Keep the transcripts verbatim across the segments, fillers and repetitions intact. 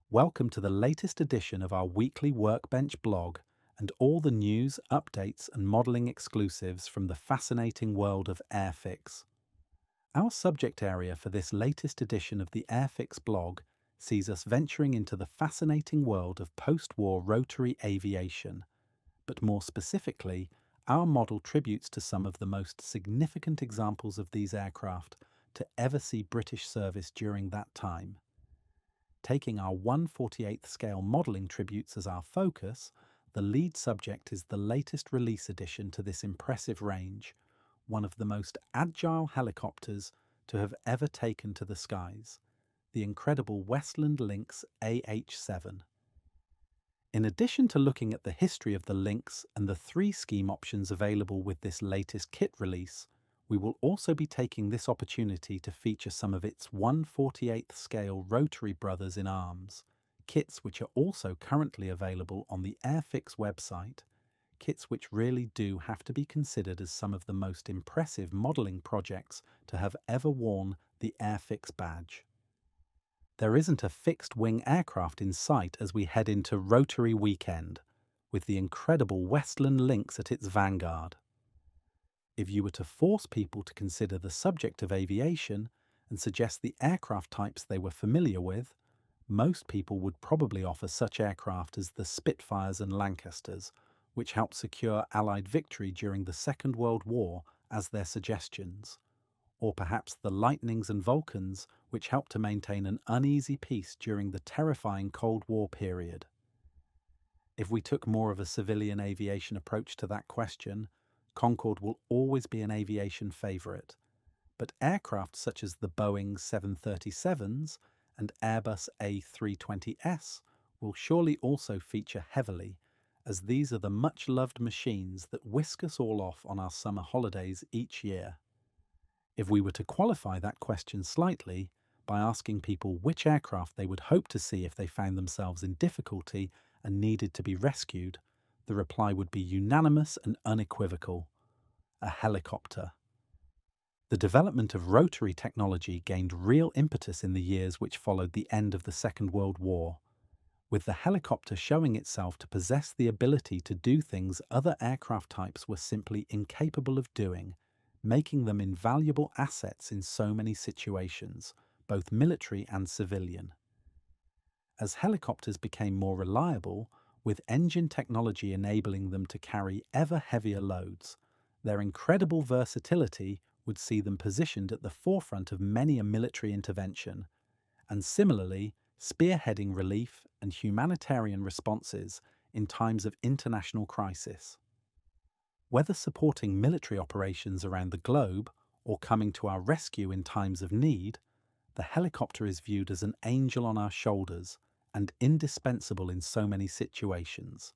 Welcome to the latest edition of our weekly Workbench blog and all the news, updates, and modelling exclusives from the fascinating world of Airfix. Our subject area for this latest edition of the Airfix blog sees us venturing into the fascinating world of post-war rotary aviation, but more specifically, our model tributes to some of the most significant examples of these aircraft to ever see British service during that time. Taking our one forty-eighth scale modelling tributes as our focus, the lead subject is the latest release addition to this impressive range, one of the most agile helicopters to have ever taken to the skies, the incredible Westland Lynx A H seven. In addition to looking at the history of the Lynx and the three scheme options available with this latest kit release, we will also be taking this opportunity to feature some of its one forty-eighth scale rotary brothers in arms, kits which are also currently available on the Airfix website, kits which really do have to be considered as some of the most impressive modelling projects to have ever worn the Airfix badge. There isn't a fixed-wing aircraft in sight as we head into Rotary Weekend, with the incredible Westland Lynx at its vanguard. If you were to force people to consider the subject of aviation and suggest the aircraft types they were familiar with, most people would probably offer such aircraft as the Spitfires and Lancasters, which helped secure Allied victory during the Second World War, as their suggestions, or perhaps the Lightnings and Vulcans, which helped to maintain an uneasy peace during the terrifying Cold War period. If we took more of a civilian aviation approach to that question, Concorde will always be an aviation favourite, but aircraft such as the Boeing seven thirty-sevens and Airbus A three twenty S will surely also feature heavily, as these are the much-loved machines that whisk us all off on our summer holidays each year. If we were to qualify that question slightly by asking people which aircraft they would hope to see if they found themselves in difficulty and needed to be rescued, the reply would be unanimous and unequivocal: a helicopter. The development of rotary technology gained real impetus in the years which followed the end of the Second World War, with the helicopter showing itself to possess the ability to do things other aircraft types were simply incapable of doing, making them invaluable assets in so many situations, both military and civilian. As helicopters became more reliable, with engine technology enabling them to carry ever heavier loads, their incredible versatility would see them positioned at the forefront of many a military intervention, and similarly spearheading relief and humanitarian responses in times of international crisis. Whether supporting military operations around the globe or coming to our rescue in times of need, the helicopter is viewed as an angel on our shoulders and indispensable in so many situations.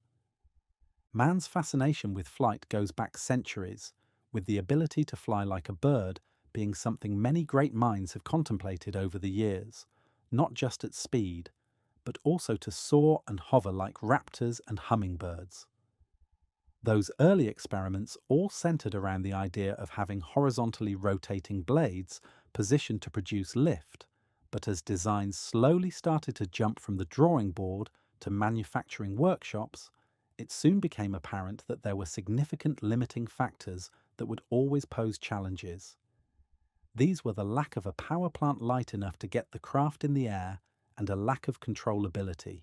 Man's fascination with flight goes back centuries, with the ability to fly like a bird being something many great minds have contemplated over the years, not just at speed, but also to soar and hover like raptors and hummingbirds. Those early experiments all centered around the idea of having horizontally rotating blades positioned to produce lift, but as designs slowly started to jump from the drawing board to manufacturing workshops, it soon became apparent that there were significant limiting factors that would always pose challenges. These were the lack of a power plant light enough to get the craft in the air and a lack of controllability.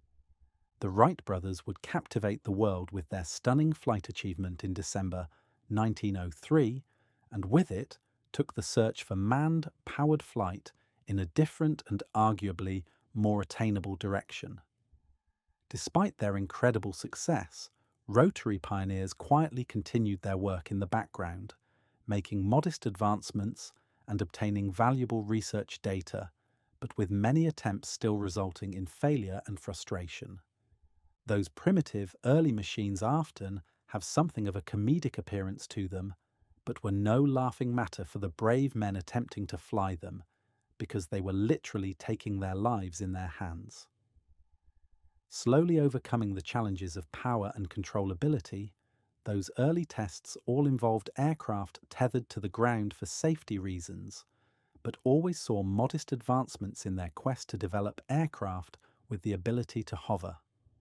The Wright brothers would captivate the world with their stunning flight achievement in December nineteen oh three, and with it took the search for manned, powered flight in a different and arguably more attainable direction. Despite their incredible success, rotary pioneers quietly continued their work in the background, making modest advancements and obtaining valuable research data, but with many attempts still resulting in failure and frustration. Those primitive, early machines often have something of a comedic appearance to them, but were no laughing matter for the brave men attempting to fly them, because they were literally taking their lives in their hands. Slowly overcoming the challenges of power and controllability, those early tests all involved aircraft tethered to the ground for safety reasons, but always saw modest advancements in their quest to develop aircraft with the ability to hover.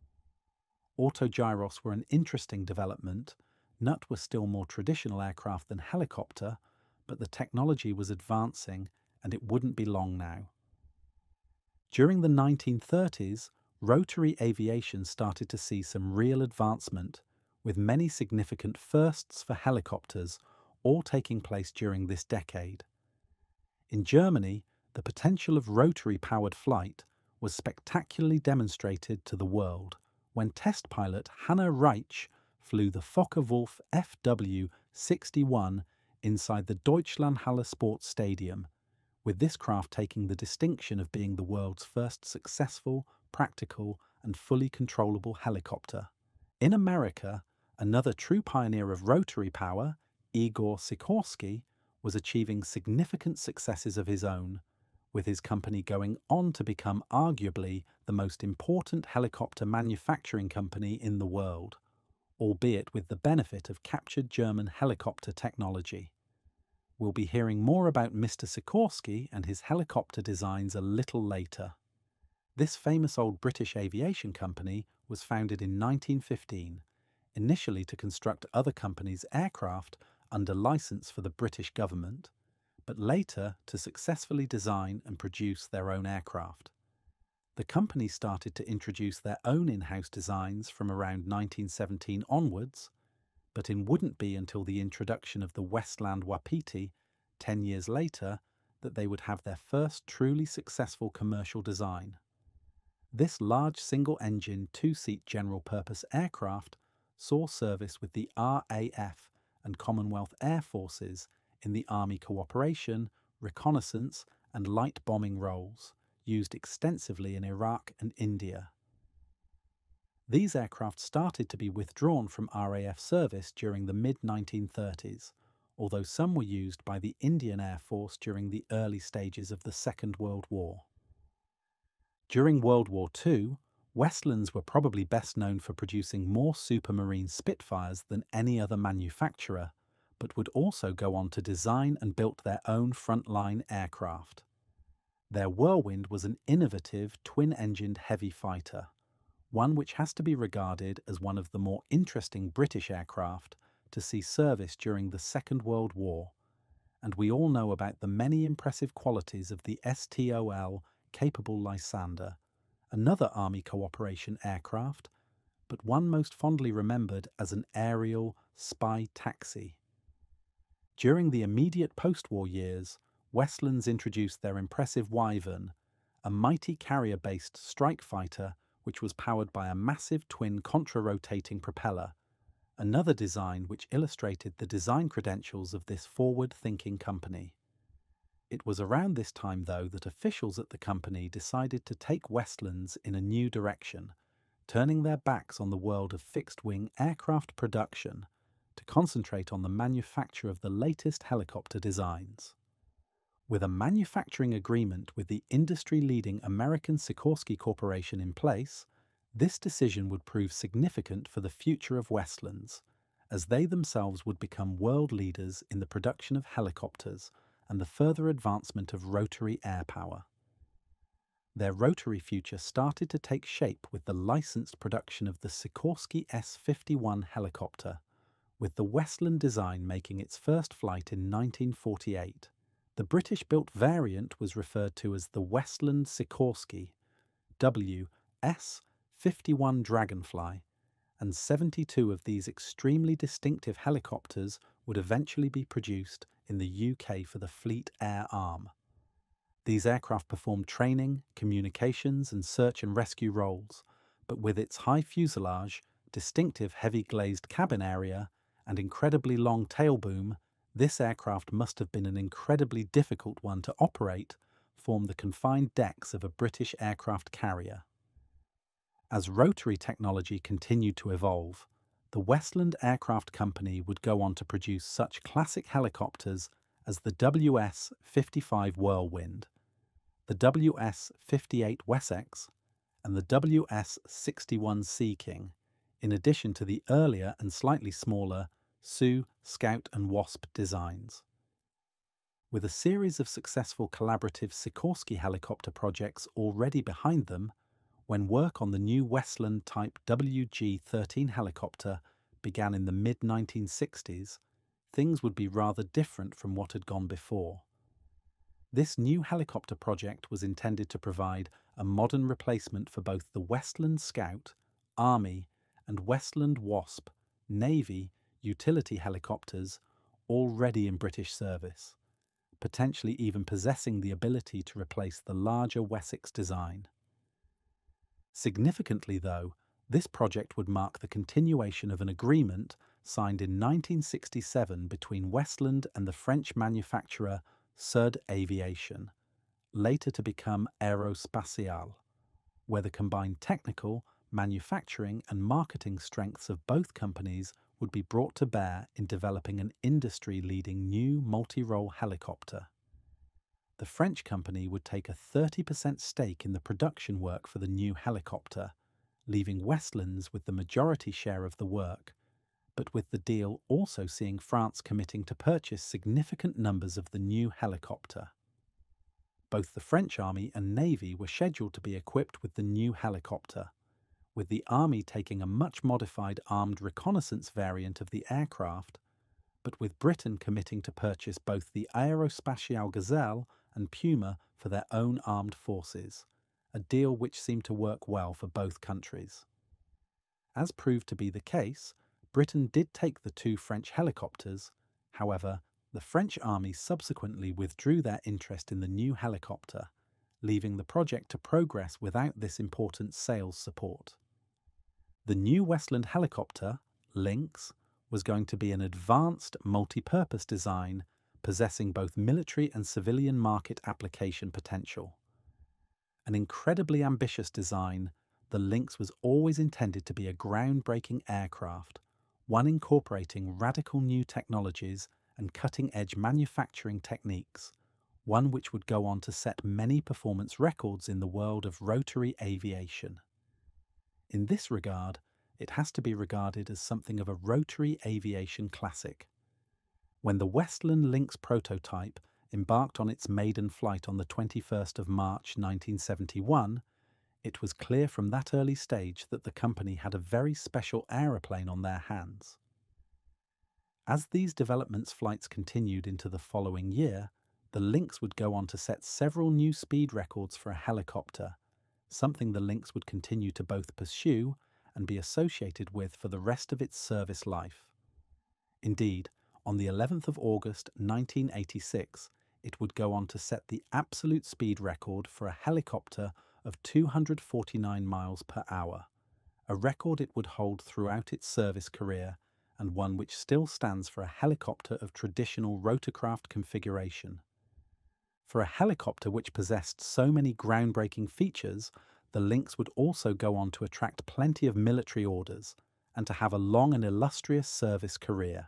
Autogyros were an interesting development. N U T was still more traditional aircraft than helicopter, but the technology was advancing and it wouldn't be long now. During the nineteen thirties, rotary aviation started to see some real advancement, with many significant firsts for helicopters all taking place during this decade. In Germany, the potential of rotary-powered flight was spectacularly demonstrated to the world when test pilot Hanno Reitsch flew the Focke-Wulf F W sixty-one inside the Deutschlandhalle Sports Stadium, with this craft taking the distinction of being the world's first successful, practical, and fully controllable helicopter. In America, another true pioneer of rotary power, Igor Sikorsky, was achieving significant successes of his own, with his company going on to become arguably the most important helicopter manufacturing company in the world, albeit with the benefit of captured German helicopter technology. We'll be hearing more about Mister Sikorsky and his helicopter designs a little later. This famous old British aviation company was founded in nineteen fifteen, initially to construct other companies' aircraft under license for the British government, but later to successfully design and produce their own aircraft. The company started to introduce their own in-house designs from around nineteen seventeen onwards, but it wouldn't be until the introduction of the Westland Wapiti, ten years later, that they would have their first truly successful commercial design. This large single-engine, two-seat general-purpose aircraft saw service with the R A F and Commonwealth Air Forces in the Army cooperation, reconnaissance, and light bombing roles, used extensively in Iraq and India. These aircraft started to be withdrawn from R A F service during the mid nineteen thirties, although some were used by the Indian Air Force during the early stages of the Second World War. During World War Two, Westlands were probably best known for producing more Supermarine Spitfires than any other manufacturer, but would also go on to design and build their own frontline aircraft. Their Whirlwind was an innovative twin-engined heavy fighter, one which has to be regarded as one of the more interesting British aircraft to see service during the Second World War, and we all know about the many impressive qualities of the S T O L-capable Lysander, another Army cooperation aircraft, but one most fondly remembered as an aerial spy taxi. During the immediate post-war years, Westlands introduced their impressive Wyvern, a mighty carrier-based strike fighter which was powered by a massive twin contra-rotating propeller, another design which illustrated the design credentials of this forward-thinking company. It was around this time, though, that officials at the company decided to take Westlands in a new direction, turning their backs on the world of fixed-wing aircraft production to concentrate on the manufacture of the latest helicopter designs. With a manufacturing agreement with the industry-leading American Sikorsky Corporation in place, this decision would prove significant for the future of Westlands, as they themselves would become world leaders in the production of helicopters and the further advancement of rotary air power. Their rotary future started to take shape with the licensed production of the Sikorsky S fifty-one helicopter, with the Westland design making its first flight in nineteen forty-eight. The British-built variant was referred to as the Westland Sikorsky, W S fifty-one Dragonfly, and seventy-two of these extremely distinctive helicopters would eventually be produced in the U K for the Fleet Air Arm. These aircraft performed training, communications, and search and rescue roles, but with its high fuselage, distinctive heavy glazed cabin area, and incredibly long tail boom, this aircraft must have been an incredibly difficult one to operate, formed the confined decks of a British aircraft carrier. As rotary technology continued to evolve, the Westland Aircraft Company would go on to produce such classic helicopters as the W S fifty-five Whirlwind, the W S fifty-eight Wessex, and the W S sixty-one Sea King, in addition to the earlier and slightly smaller Sioux, Scout and Wasp designs. With a series of successful collaborative Sikorsky helicopter projects already behind them, When work on the new Westland Type W G thirteen helicopter began in the mid nineteen sixties, things would be rather different from what had gone before. This new helicopter project was intended to provide a modern replacement for both the Westland Scout, Army, and Westland Wasp, Navy, utility helicopters already in British service, potentially even possessing the ability to replace the larger Wessex design. Significantly, though, this project would mark the continuation of an agreement signed in nineteen sixty-seven between Westland and the French manufacturer Sud Aviation, later to become Aerospatiale, where the combined technical, manufacturing and marketing strengths of both companies would be brought to bear in developing an industry-leading new multi-role helicopter. The French company would take a thirty percent stake in the production work for the new helicopter, leaving Westlands with the majority share of the work, but with the deal also seeing France committing to purchase significant numbers of the new helicopter. Both the French Army and Navy were scheduled to be equipped with the new helicopter, with the Army taking a much modified armed reconnaissance variant of the aircraft, but with Britain committing to purchase both the Aerospatiale Gazelle and Puma for their own armed forces, a deal which seemed to work well for both countries. As proved to be the case, Britain did take the two French helicopters. However, the French Army subsequently withdrew their interest in the new helicopter, leaving the project to progress without this important sales support. The new Westland helicopter, Lynx, was going to be an advanced multi-purpose design possessing both military and civilian market application potential. An incredibly ambitious design, the Lynx was always intended to be a groundbreaking aircraft, one incorporating radical new technologies and cutting-edge manufacturing techniques, one which would go on to set many performance records in the world of rotary aviation. In this regard, it has to be regarded as something of a rotary aviation classic. When the Westland Lynx prototype embarked on its maiden flight on the twenty-first of March nineteen seventy-one, it was clear from that early stage that the company had a very special aeroplane on their hands. As these developments flights continued into the following year, the Lynx would go on to set several new speed records for a helicopter, something the Lynx would continue to both pursue and be associated with for the rest of its service life. Indeed, on the eleventh of August nineteen eighty-six, it would go on to set the absolute speed record for a helicopter of two hundred forty-nine miles per hour, a record it would hold throughout its service career and one which still stands for a helicopter of traditional rotorcraft configuration. For a helicopter which possessed so many groundbreaking features, the Lynx would also go on to attract plenty of military orders and to have a long and illustrious service career.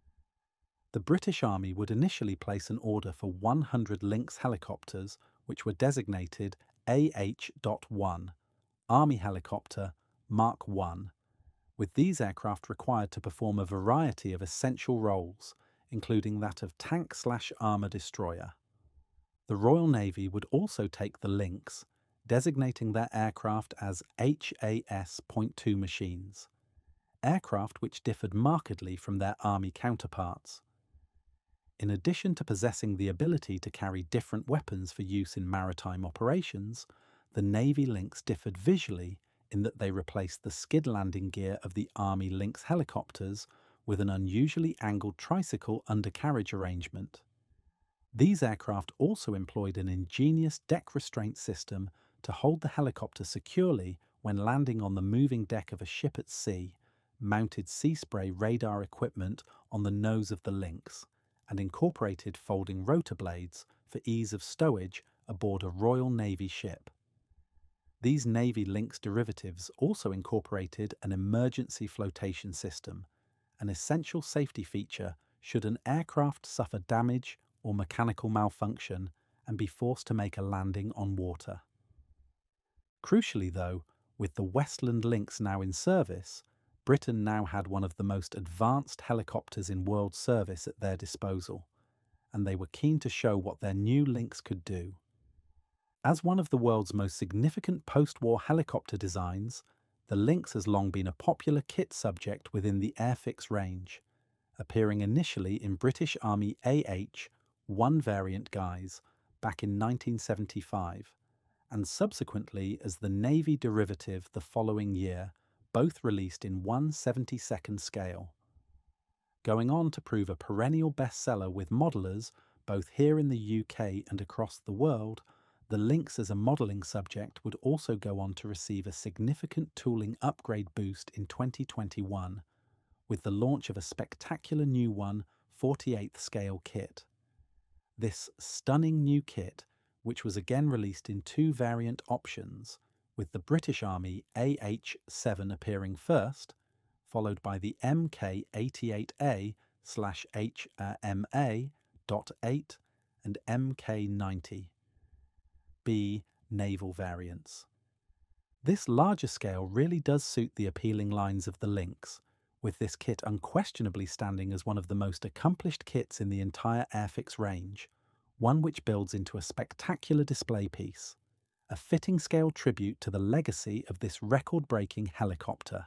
The British Army would initially place an order for one hundred Lynx helicopters which were designated A H one, Army Helicopter Mark one, with these aircraft required to perform a variety of essential roles, including that of tank-slash-armour destroyer. The Royal Navy would also take the Lynx, designating their aircraft as H A S point two machines, aircraft which differed markedly from their Army counterparts. In addition to possessing the ability to carry different weapons for use in maritime operations, the Navy Lynx differed visually in that they replaced the skid landing gear of the Army Lynx helicopters with an unusually angled tricycle undercarriage arrangement. These aircraft also employed an ingenious deck restraint system to hold the helicopter securely when landing on the moving deck of a ship at sea, mounted sea spray radar equipment on the nose of the Lynx, and incorporated folding rotor blades for ease of stowage aboard a Royal Navy ship. These Navy Lynx derivatives also incorporated an emergency flotation system, an essential safety feature should an aircraft suffer damage or mechanical malfunction and be forced to make a landing on water. Crucially, though, with the Westland Lynx now in service, Britain now had one of the most advanced helicopters in world service at their disposal, and they were keen to show what their new Lynx could do. As one of the world's most significant post-war helicopter designs, the Lynx has long been a popular kit subject within the Airfix range, appearing initially in British Army A H one variant guise back in nineteen seventy-five, and subsequently as the Navy derivative the following year, both released in one seventy-second scale. Going on to prove a perennial bestseller with modelers both here in the U K and across the world, the Lynx as a modelling subject would also go on to receive a significant tooling upgrade boost in twenty twenty-one, with the launch of a spectacular new one forty-eighth scale kit. This stunning new kit, which was again released in two variant options, with the British Army A H seven appearing first, followed by the M K eighty-eight A slash H M A dot eight and M K ninety B naval variants. This larger scale really does suit the appealing lines of the Lynx, with this kit unquestionably standing as one of the most accomplished kits in the entire Airfix range, one which builds into a spectacular display piece, a fitting scale tribute to the legacy of this record-breaking helicopter.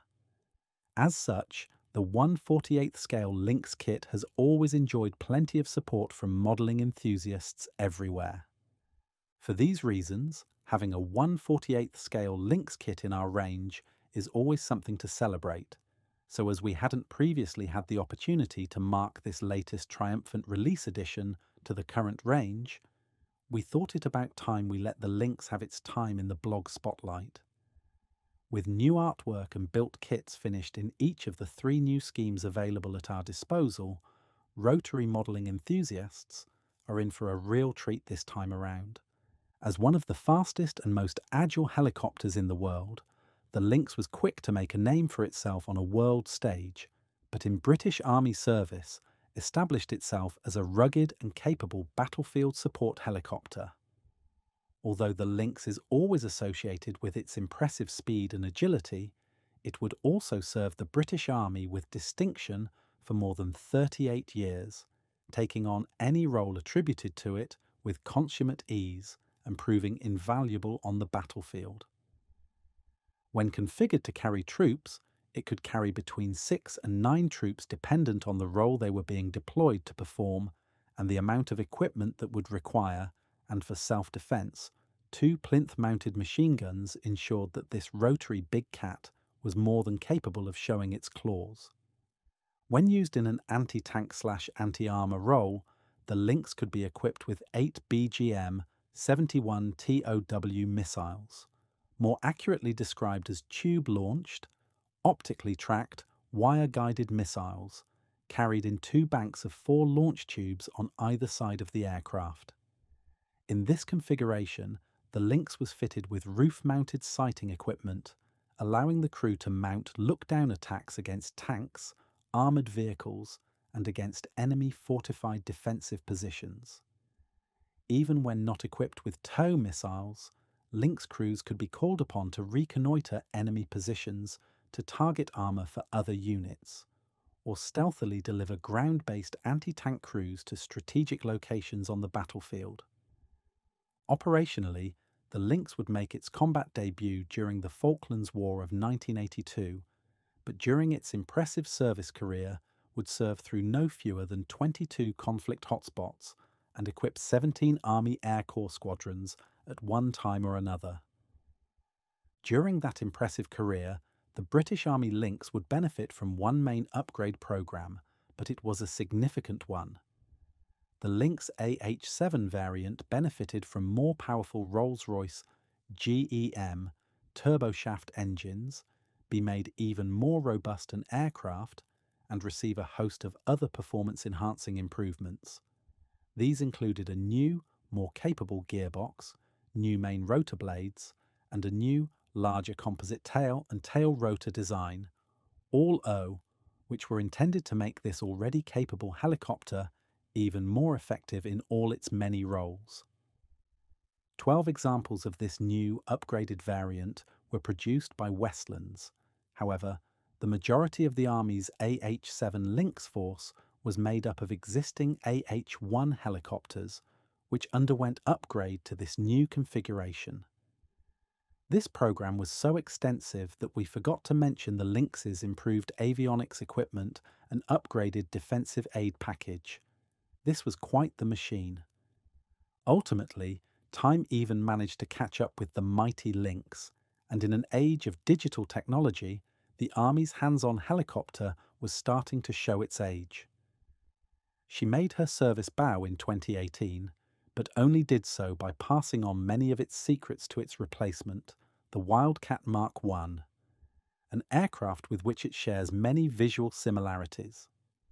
As such, the one forty-eighth scale Lynx kit has always enjoyed plenty of support from modelling enthusiasts everywhere. For these reasons, having a one forty-eighth scale Lynx kit in our range is always something to celebrate, so as we hadn't previously had the opportunity to mark this latest triumphant release addition to the current range, we thought it about time we let the Lynx have its time in the blog spotlight. With new artwork and built kits finished in each of the three new schemes available at our disposal, rotary modelling enthusiasts are in for a real treat this time around. As one of the fastest and most agile helicopters in the world, the Lynx was quick to make a name for itself on a world stage, but in British Army service established itself as a rugged and capable battlefield support helicopter. Although the Lynx is always associated with its impressive speed and agility, it would also serve the British Army with distinction for more than thirty-eight years, taking on any role attributed to it with consummate ease and proving invaluable on the battlefield. When configured to carry troops, it could carry between six and nine troops dependent on the role they were being deployed to perform and the amount of equipment that would require, and for self-defence, two plinth-mounted machine guns ensured that this rotary big cat was more than capable of showing its claws. When used in an anti-tank slash anti-armour role, the Lynx could be equipped with eight B G M seventy-one T O W missiles, more accurately described as tube-launched, optically tracked, wire-guided missiles, carried in two banks of four launch tubes on either side of the aircraft. In this configuration, the Lynx was fitted with roof-mounted sighting equipment, allowing the crew to mount look-down attacks against tanks, armoured vehicles, and against enemy fortified defensive positions. Even when not equipped with tow missiles, Lynx crews could be called upon to reconnoitre enemy positions to target armour for other units, or stealthily deliver ground-based anti-tank crews to strategic locations on the battlefield. Operationally, the Lynx would make its combat debut during the Falklands War of nineteen eighty-two, but during its impressive service career would serve through no fewer than twenty-two conflict hotspots and equip seventeen Army Air Corps squadrons at one time or another. During that impressive career, the British Army Lynx would benefit from one main upgrade programme, but it was a significant one. The Lynx A H seven variant benefited from more powerful Rolls-Royce G E M turboshaft engines, be made even more robust an aircraft, and receive a host of other performance-enhancing improvements. These included a new, more capable gearbox, new main rotor blades, and a new, larger composite tail and tail rotor design, all O, which were intended to make this already capable helicopter even more effective in all its many roles. Twelve examples of this new, upgraded variant were produced by Westlands. However, the majority of the Army's A H seven Lynx force was made up of existing A H one helicopters, which underwent upgrade to this new configuration. This program was so extensive that we forgot to mention the Lynx's improved avionics equipment and upgraded defensive aid package. This was quite the machine. Ultimately, time even managed to catch up with the mighty Lynx, and in an age of digital technology, the Army's hands-on helicopter was starting to show its age. She made her service bow in twenty eighteen, but only did so by passing on many of its secrets to its replacement, the Wildcat Mark one, an aircraft with which it shares many visual similarities.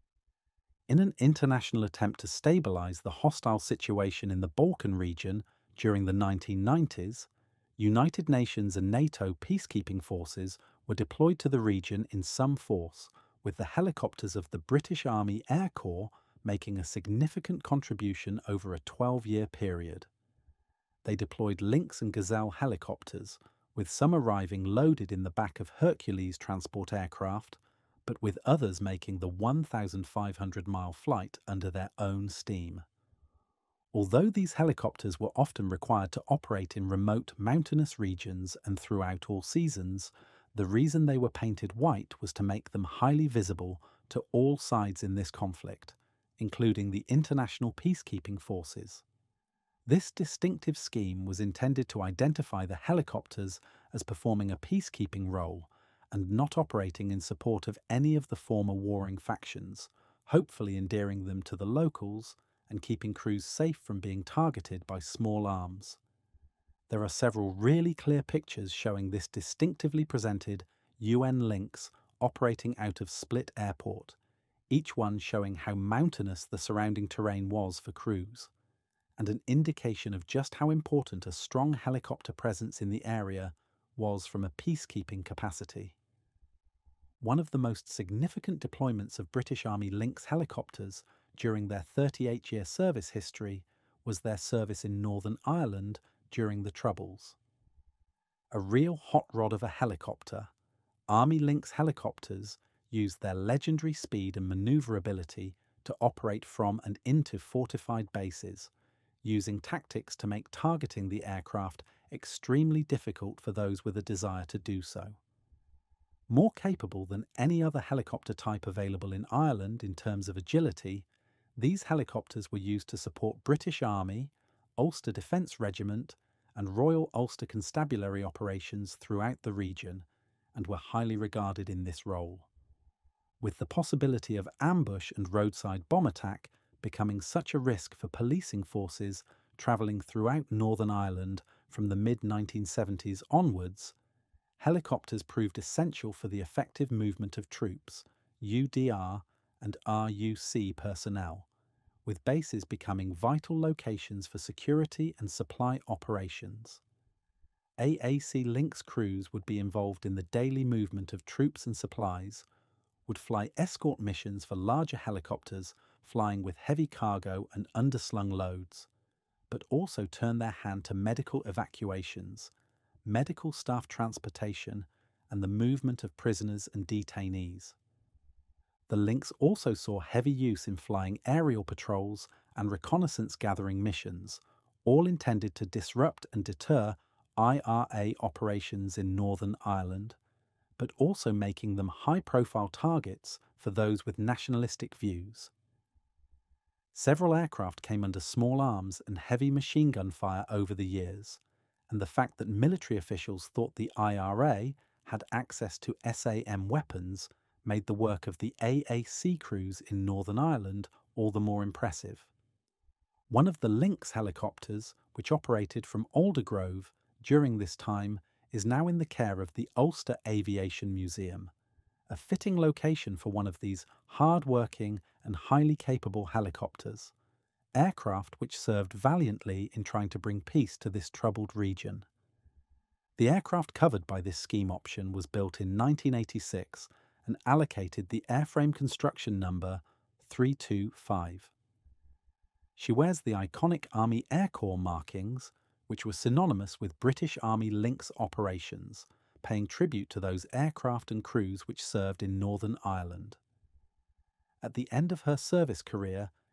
In an international attempt to stabilize the hostile situation in the Balkan region during the nineteen nineties, United Nations and NATO peacekeeping forces were deployed to the region in some force, with the helicopters of the British Army Air Corps making a significant contribution over a twelve-year period. They deployed Lynx and Gazelle helicopters, with some arriving loaded in the back of Hercules transport aircraft, but with others making the one thousand five hundred mile flight under their own steam. Although these helicopters were often required to operate in remote mountainous regions and throughout all seasons, the reason they were painted white was to make them highly visible to all sides in this conflict, including the international peacekeeping forces. This distinctive scheme was intended to identify the helicopters as performing a peacekeeping role and not operating in support of any of the former warring factions, hopefully endearing them to the locals and keeping crews safe from being targeted by small arms. There are several really clear pictures showing this distinctively presented U N Lynx operating out of Split Airport, each one showing how mountainous the surrounding terrain was for crews, and an indication of just how important a strong helicopter presence in the area was from a peacekeeping capacity. One of the most significant deployments of British Army Lynx helicopters during their thirty-eight-year service history was their service in Northern Ireland during the Troubles. A real hot rod of a helicopter, Army Lynx helicopters used their legendary speed and manoeuvrability to operate from and into fortified bases, using tactics to make targeting the aircraft extremely difficult for those with a desire to do so. More capable than any other helicopter type available in Ireland in terms of agility, these helicopters were used to support British Army, Ulster Defence Regiment, and Royal Ulster Constabulary operations throughout the region, and were highly regarded in this role, with the possibility of ambush and roadside bomb attack becoming such a risk for policing forces travelling throughout Northern Ireland from the mid nineteen seventies onwards. Helicopters proved essential for the effective movement of troops, U D R and R U C personnel, with bases becoming vital locations for security and supply operations. A A C Lynx crews would be involved in the daily movement of troops and supplies, would fly escort missions for larger helicopters flying with heavy cargo and underslung loads, but also turn their hand to medical evacuations, medical staff transportation, and the movement of prisoners and detainees. The Lynx also saw heavy use in flying aerial patrols and reconnaissance gathering missions, all intended to disrupt and deter I R A operations in Northern Ireland, but also making them high-profile targets for those with nationalistic views. Several aircraft came under small arms and heavy machine gun fire over the years, and the fact that military officials thought the I R A had access to S A M weapons made the work of the A A C crews in Northern Ireland all the more impressive. One of the Lynx helicopters, which operated from Aldergrove during this time, is now in the care of the Ulster Aviation Museum, a fitting location for one of these hard-working and highly capable helicopters, aircraft which served valiantly in trying to bring peace to this troubled region. The aircraft covered by this scheme option was built in nineteen eighty-six and allocated the airframe construction number three two five. She wears the iconic Army Air Corps markings, which were synonymous with British Army Lynx operations, paying tribute to those aircraft and crews which served in Northern Ireland. At the end of her service career,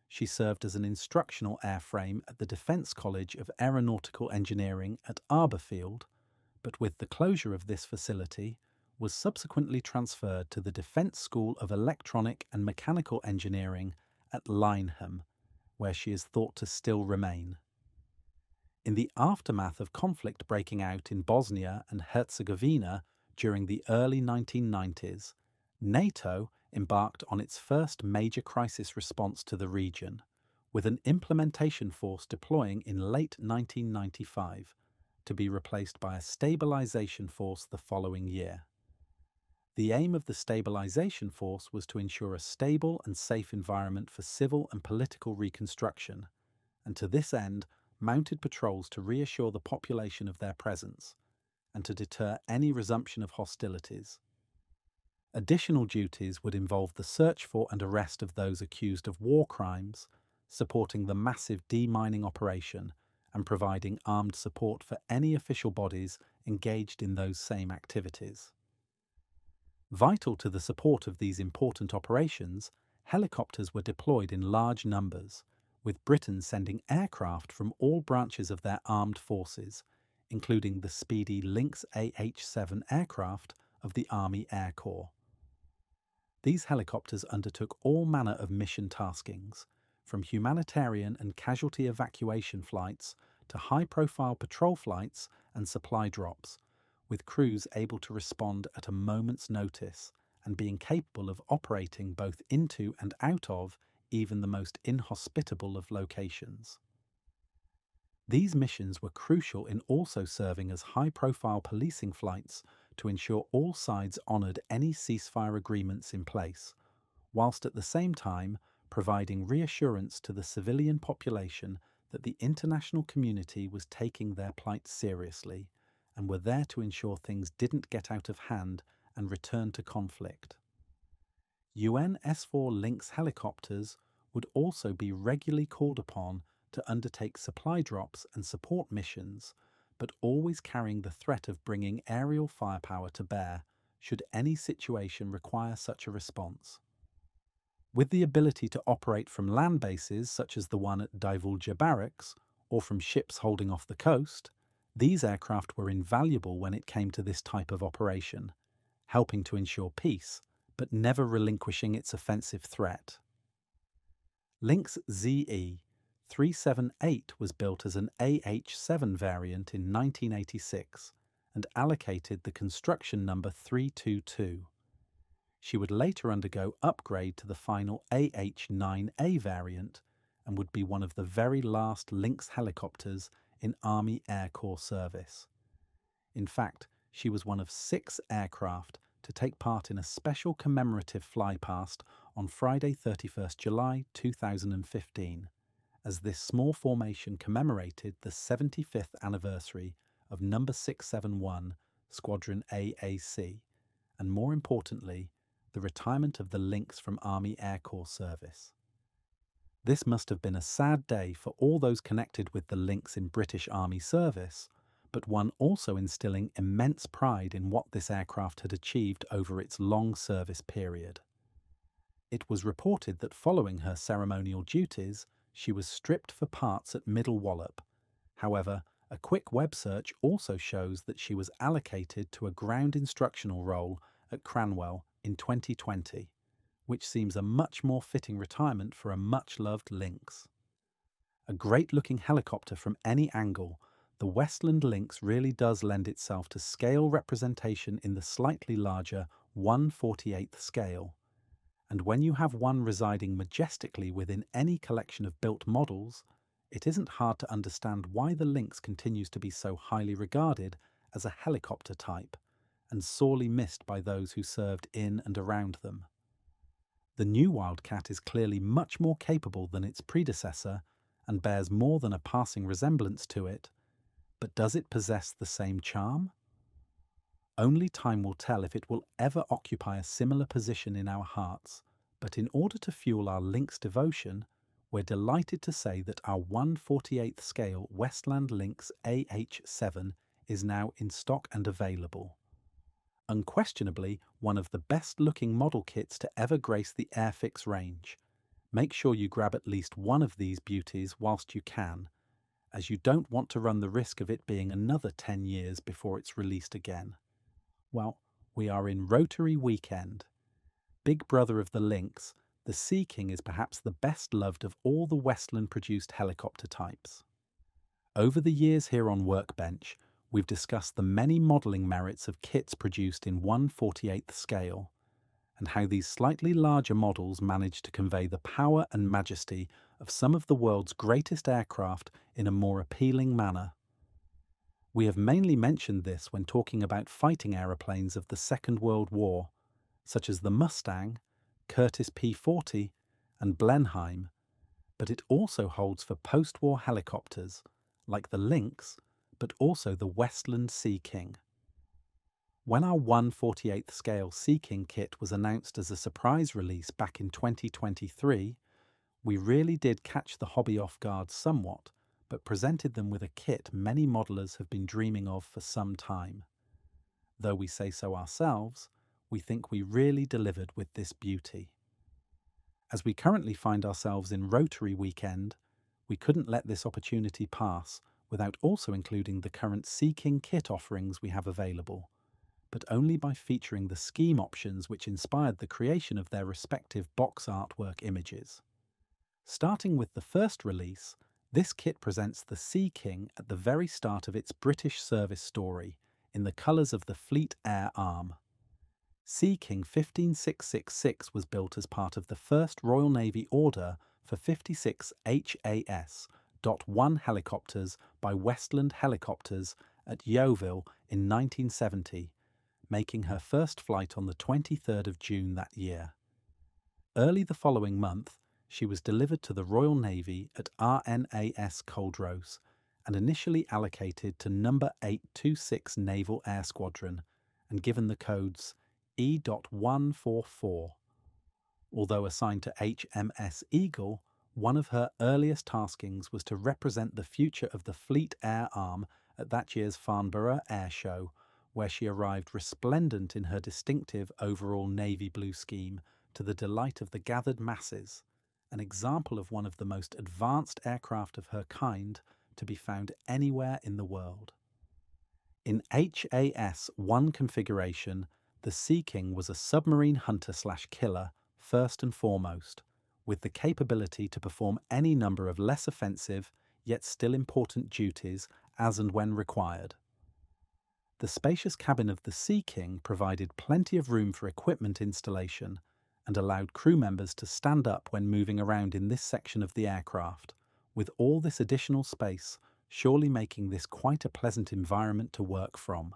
she served as an instructional airframe at the Defence College of Aeronautical Engineering at Arborfield, but with the closure of this facility, was subsequently transferred to the Defence School of Electronic and Mechanical Engineering at Lyneham, where she is thought to still remain. In the aftermath of conflict breaking out in Bosnia and Herzegovina during the early nineteen nineties, NATO embarked on its first major crisis response to the region, with an implementation force deploying in late nineteen ninety-five, to be replaced by a stabilization force the following year. The aim of the stabilization force was to ensure a stable and safe environment for civil and political reconstruction, and to this end mounted patrols to reassure the population of their presence, and to deter any resumption of hostilities. Additional duties would involve the search for and arrest of those accused of war crimes, supporting the massive demining operation, and providing armed support for any official bodies engaged in those same activities. Vital to the support of these important operations, helicopters were deployed in large numbers, with Britain sending aircraft from all branches of their armed forces, including the speedy Lynx A H seven aircraft of the Army Air Corps. These helicopters undertook all manner of mission taskings, from humanitarian and casualty evacuation flights to high-profile patrol flights and supply drops, with crews able to respond at a moment's notice and being capable of operating both into and out of even the most inhospitable of locations. These missions were crucial in also serving as high-profile policing flights to ensure all sides honoured any ceasefire agreements in place, whilst at the same time providing reassurance to the civilian population that the international community was taking their plight seriously and were there to ensure things didn't get out of hand and return to conflict. U N S four Lynx helicopters would also be regularly called upon to undertake supply drops and support missions, but always carrying the threat of bringing aerial firepower to bear should any situation require such a response. With the ability to operate from land bases such as the one at Divulge Barracks, or from ships holding off the coast, these aircraft were invaluable when it came to this type of operation, helping to ensure peace, but never relinquishing its offensive threat. Lynx Z E three seventy-eight was built as an A H seven variant in nineteen eighty-six and allocated the construction number three twenty-two. She would later undergo upgrade to the final A H nine A variant and would be one of the very last Lynx helicopters in Army Air Corps service. In fact, she was one of six aircraft to take part in a special commemorative flypast on Friday thirty-first July two thousand fifteen, as this small formation commemorated the seventy-fifth anniversary of Number six seventy-one Squadron A A C, and more importantly, the retirement of the Lynx from Army Air Corps service. This must have been a sad day for all those connected with the Lynx in British Army service, but one also instilling immense pride in what this aircraft had achieved over its long service period. It was reported that following her ceremonial duties, she was stripped for parts at Middle Wallop. However, a quick web search also shows that she was allocated to a ground instructional role at Cranwell in twenty twenty, which seems a much more fitting retirement for a much-loved Lynx. A great-looking helicopter from any angle, the Westland Lynx really does lend itself to scale representation in the slightly larger one forty-eighth scale. And when you have one residing majestically within any collection of built models, it isn't hard to understand why the Lynx continues to be so highly regarded as a helicopter type, and sorely missed by those who served in and around them. The new Wildcat is clearly much more capable than its predecessor and bears more than a passing resemblance to it, but does it possess the same charm? Only time will tell if it will ever occupy a similar position in our hearts, but in order to fuel our Lynx devotion, we're delighted to say that our one forty-eighth scale Westland Lynx A H seven is now in stock and available. Unquestionably one of the best-looking model kits to ever grace the Airfix range, Make sure you grab at least one of these beauties whilst you can, as you don't want to run the risk of it being another ten years before it's released again. Well, we are in Rotary Weekend. Big brother of the Lynx, the Sea King is perhaps the best loved of all the Westland-produced helicopter types. Over the years here on Workbench, we've discussed the many modelling merits of kits produced in one forty-eighth scale, and how these slightly larger models manage to convey the power and majesty of some of the world's greatest aircraft in a more appealing manner. We have mainly mentioned this when talking about fighting aeroplanes of the Second World War, such as the Mustang, Curtiss P forty and Blenheim, but it also holds for post-war helicopters, like the Lynx, but also the Westland Sea King. When our one forty-eighth scale Sea King kit was announced as a surprise release back in twenty twenty-three, we really did catch the hobby off guard somewhat, but presented them with a kit many modelers have been dreaming of for some time. Though we say so ourselves, we think we really delivered with this beauty. As we currently find ourselves in Rotary Weekend, we couldn't let this opportunity pass without also including the current Sea King kit offerings we have available, but only by featuring the scheme options which inspired the creation of their respective box artwork images. Starting with the first release, this kit presents the Sea King at the very start of its British service story, in the colours of the Fleet Air Arm. Sea King fifteen six six six was built as part of the first Royal Navy order for fifty-six H A S one helicopters by Westland Helicopters at Yeovil in nineteen seventy, making her first flight on the twenty-third of June that year. Early the following month, she was delivered to the Royal Navy at R N A S Culdrose and initially allocated to Number eight two six Naval Air Squadron and given the codes E one forty-four. Although assigned to H M S Eagle, one of her earliest taskings was to represent the future of the Fleet Air Arm at that year's Farnborough Air Show, where she arrived resplendent in her distinctive overall navy blue scheme to the delight of the gathered masses, an example of one of the most advanced aircraft of her kind to be found anywhere in the world. In H A S one configuration, the Sea King was a submarine hunter-slash-killer first and foremost, with the capability to perform any number of less offensive, yet still important duties as and when required. The spacious cabin of the Sea King provided plenty of room for equipment installation and allowed crew members to stand up when moving around in this section of the aircraft, with all this additional space surely making this quite a pleasant environment to work from.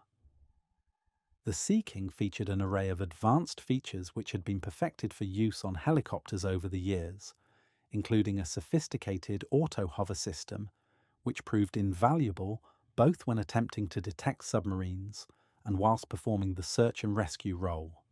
The Sea King featured an array of advanced features which had been perfected for use on helicopters over the years, including a sophisticated auto-hover system, which proved invaluable both when attempting to detect submarines and whilst performing the search and rescue role.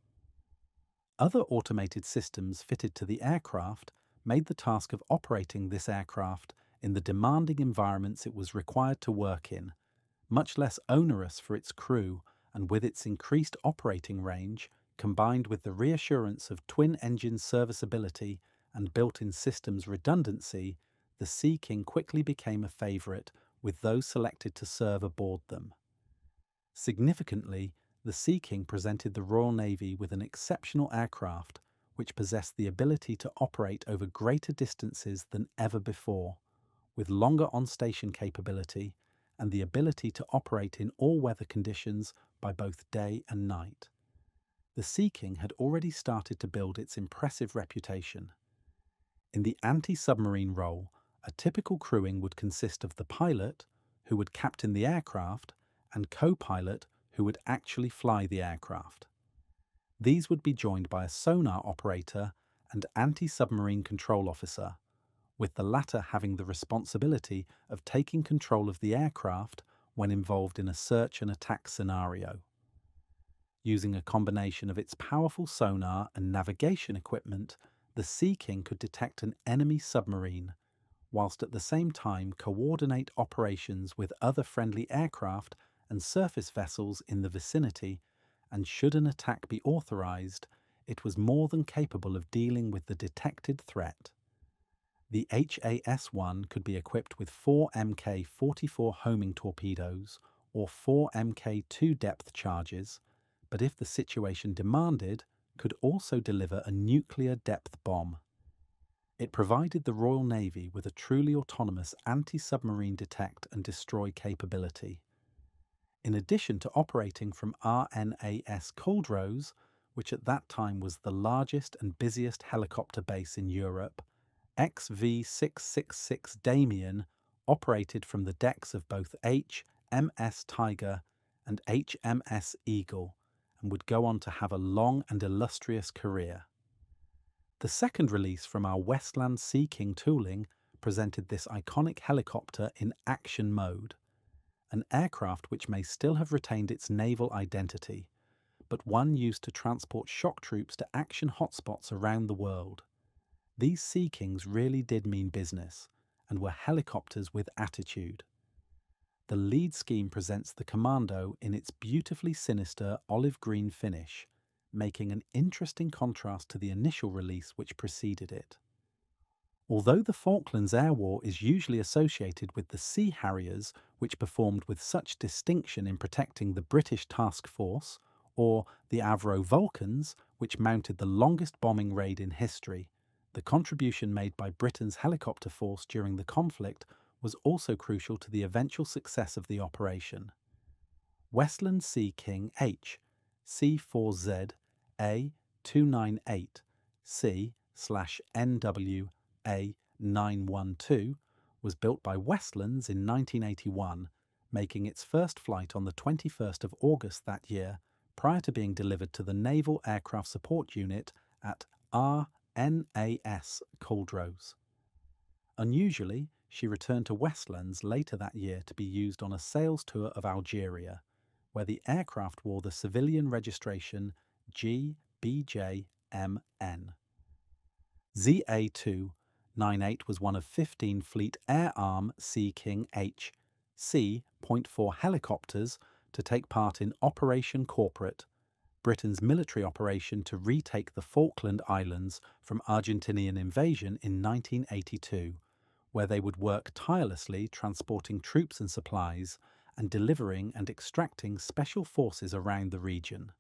Other automated systems fitted to the aircraft made the task of operating this aircraft in the demanding environments it was required to work in much less onerous for its crew, and with its increased operating range, combined with the reassurance of twin-engine serviceability and built-in systems redundancy, the Sea King quickly became a favourite with those selected to serve aboard them. Significantly, the Sea King presented the Royal Navy with an exceptional aircraft which possessed the ability to operate over greater distances than ever before, with longer on-station capability and the ability to operate in all weather conditions by both day and night. The Sea King had already started to build its impressive reputation. In the anti-submarine role, a typical crewing would consist of the pilot, who would captain the aircraft, and co-pilot, who would actually fly the aircraft. These would be joined by a sonar operator and anti-submarine control officer, with the latter having the responsibility of taking control of the aircraft when involved in a search and attack scenario. Using a combination of its powerful sonar and navigation equipment, the Sea King could detect an enemy submarine, whilst at the same time coordinate operations with other friendly aircraft and surface vessels in the vicinity, and should an attack be authorised, it was more than capable of dealing with the detected threat. The H A S one could be equipped with four M K forty-four homing torpedoes or four M K two depth charges, but if the situation demanded, could also deliver a nuclear depth bomb. It provided the Royal Navy with a truly autonomous anti-submarine detect and destroy capability. In addition to operating from R N A S Culdrose, which at that time was the largest and busiest helicopter base in Europe, X V six sixty-six Damien operated from the decks of both H M S Tiger and H M S Eagle and would go on to have a long and illustrious career. The second release from our Westland Sea King tooling presented this iconic helicopter in action mode, an aircraft which may still have retained its naval identity, but one used to transport shock troops to action hotspots around the world. These Sea Kings really did mean business and were helicopters with attitude. The lead scheme presents the Commando in its beautifully sinister olive green finish, making an interesting contrast to the initial release which preceded it. Although the Falklands Air War is usually associated with the Sea Harriers, which performed with such distinction in protecting the British Task Force, or the Avro Vulcans, which mounted the longest bombing raid in history, the contribution made by Britain's helicopter force during the conflict was also crucial to the eventual success of the operation. Westland Sea King H C four Z A two ninety-eight C N W A nine twelve was built by Westlands in nineteen eighty-one, making its first flight on the twenty-first of August that year, prior to being delivered to the Naval Aircraft Support Unit at R N A S Culdrose. Unusually, she returned to Westlands later that year to be used on a sales tour of Algeria, where the aircraft wore the civilian registration G B J M N. Z A two ninety-eight was one of fifteen Fleet Air Arm Sea King H C point four helicopters to take part in Operation Corporate, Britain's military operation to retake the Falkland Islands from Argentinian invasion in nineteen eighty-two, where they would work tirelessly transporting troops and supplies and delivering and extracting special forces around the region.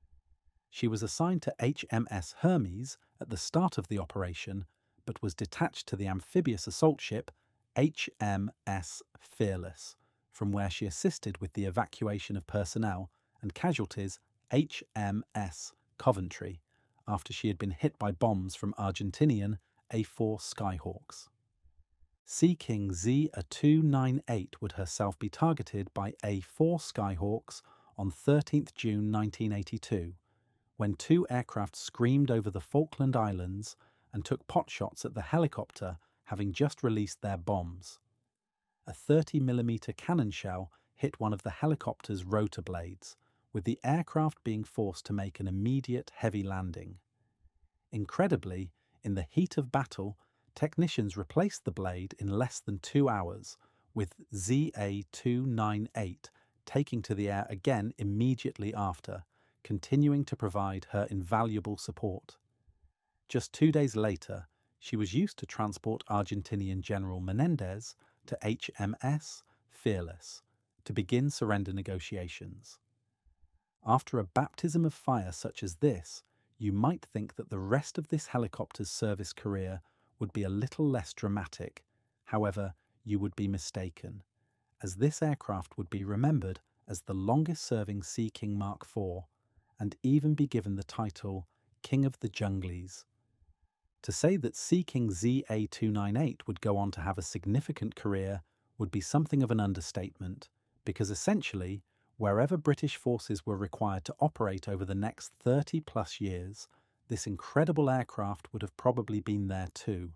She was assigned to H M S Hermes at the start of the operation, but was detached to the amphibious assault ship H M S Fearless, from where she assisted with the evacuation of personnel and casualties H M S Coventry after she had been hit by bombs from Argentinian A four Skyhawks. Sea King Z A two ninety-eight would herself be targeted by A four Skyhawks on thirteenth of June nineteen eighty-two, when two aircraft screamed over the Falkland Islands and took potshots at the helicopter having just released their bombs. A thirty millimeter cannon shell hit one of the helicopter's rotor blades, with the aircraft being forced to make an immediate heavy landing. Incredibly, in the heat of battle, technicians replaced the blade in less than two hours, with Z A two ninety-eight taking to the air again immediately after, continuing to provide her invaluable support. Just two days later, she was used to transport Argentinian General Menendez to H M S Fearless to begin surrender negotiations. After a baptism of fire such as this, you might think that the rest of this helicopter's service career would be a little less dramatic. However, you would be mistaken, as this aircraft would be remembered as the longest-serving Sea King Mark four, and even be given the title King of the Junglies. To say that Sea King Z A two ninety-eight would go on to have a significant career would be something of an understatement, because essentially, wherever British forces were required to operate over the next thirty plus years, this incredible aircraft would have probably been there too.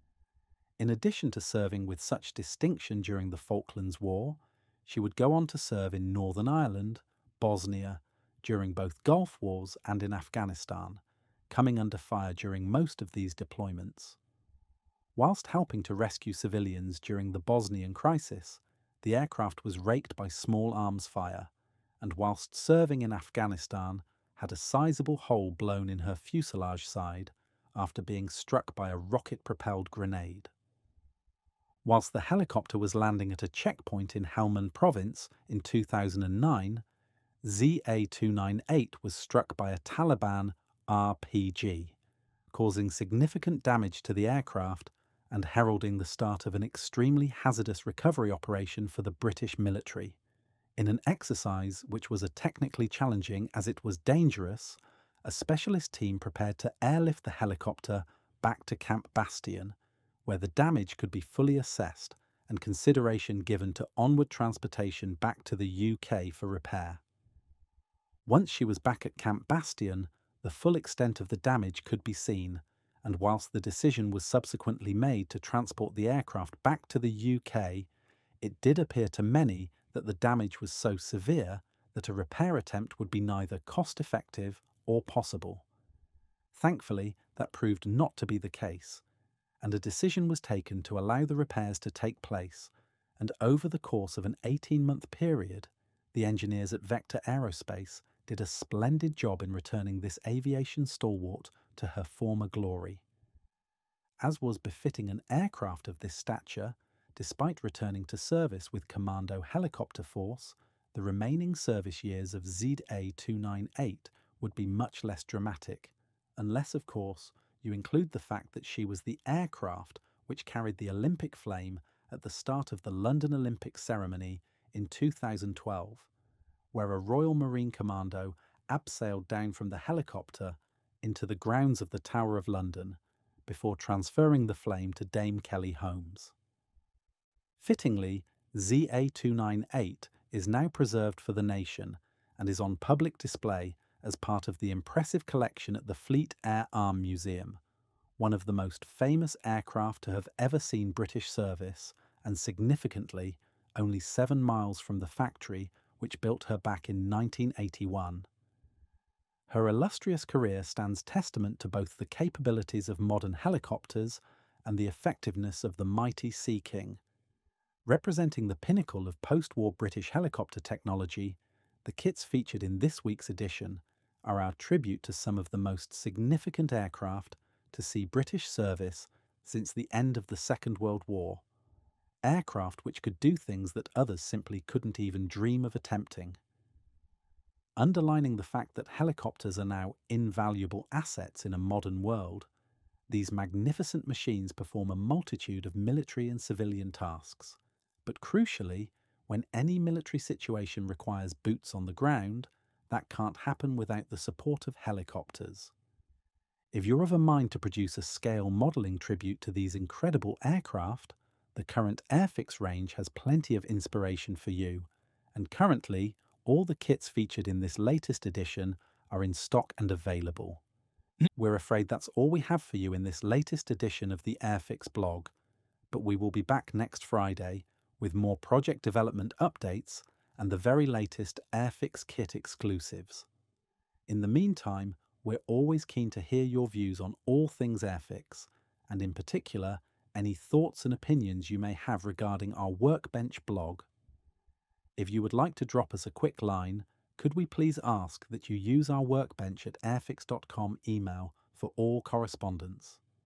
In addition to serving with such distinction during the Falklands War, she would go on to serve in Northern Ireland, Bosnia, during both Gulf Wars and in Afghanistan, coming under fire during most of these deployments. Whilst helping to rescue civilians during the Bosnian crisis, the aircraft was raked by small arms fire, and whilst serving in Afghanistan, had a sizable hole blown in her fuselage side after being struck by a rocket-propelled grenade. Whilst the helicopter was landing at a checkpoint in Helmand Province in two thousand nine, Z A two ninety-eight was struck by a Taliban R P G, causing significant damage to the aircraft and heralding the start of an extremely hazardous recovery operation for the British military. In an exercise which was as technically challenging as it was dangerous, a specialist team prepared to airlift the helicopter back to Camp Bastion, where the damage could be fully assessed and consideration given to onward transportation back to the U K for repair. Once she was back at Camp Bastion, the full extent of the damage could be seen, and whilst the decision was subsequently made to transport the aircraft back to the U K, it did appear to many that the damage was so severe that a repair attempt would be neither cost-effective or possible. Thankfully, that proved not to be the case, and a decision was taken to allow the repairs to take place, and over the course of an eighteen-month period, the engineers at Vector Aerospace did a splendid job in returning this aviation stalwart to her former glory. As was befitting an aircraft of this stature, despite returning to service with Commando Helicopter Force, the remaining service years of Z A two ninety-eight would be much less dramatic, unless, of course, you include the fact that she was the aircraft which carried the Olympic flame at the start of the London Olympic ceremony in two thousand twelve, where a Royal Marine Commando abseiled down from the helicopter into the grounds of the Tower of London before transferring the flame to Dame Kelly Holmes. Fittingly, Z A two ninety-eight is now preserved for the nation and is on public display as part of the impressive collection at the Fleet Air Arm Museum, one of the most famous aircraft to have ever seen British service, and significantly, only seven miles from the factory which built her back in nineteen eighty-one. Her illustrious career stands testament to both the capabilities of modern helicopters and the effectiveness of the mighty Sea King. Representing the pinnacle of post-war British helicopter technology, the kits featured in this week's edition are our tribute to some of the most significant aircraft to see British service since the end of the Second World War. Aircraft which could do things that others simply couldn't even dream of attempting. Underlining the fact that helicopters are now invaluable assets in a modern world, these magnificent machines perform a multitude of military and civilian tasks. But crucially, when any military situation requires boots on the ground, that can't happen without the support of helicopters. If you're of a mind to produce a scale modelling tribute to these incredible aircraft, the current Airfix range has plenty of inspiration for you, and currently, all the kits featured in this latest edition are in stock and available. We're afraid that's all we have for you in this latest edition of the Airfix blog, but we will be back next Friday with more project development updates and the very latest Airfix kit exclusives. In the meantime, we're always keen to hear your views on all things Airfix, and in particular, any thoughts and opinions you may have regarding our Workbench blog. If you would like to drop us a quick line, could we please ask that you use our Workbench at airfix dot com email for all correspondence?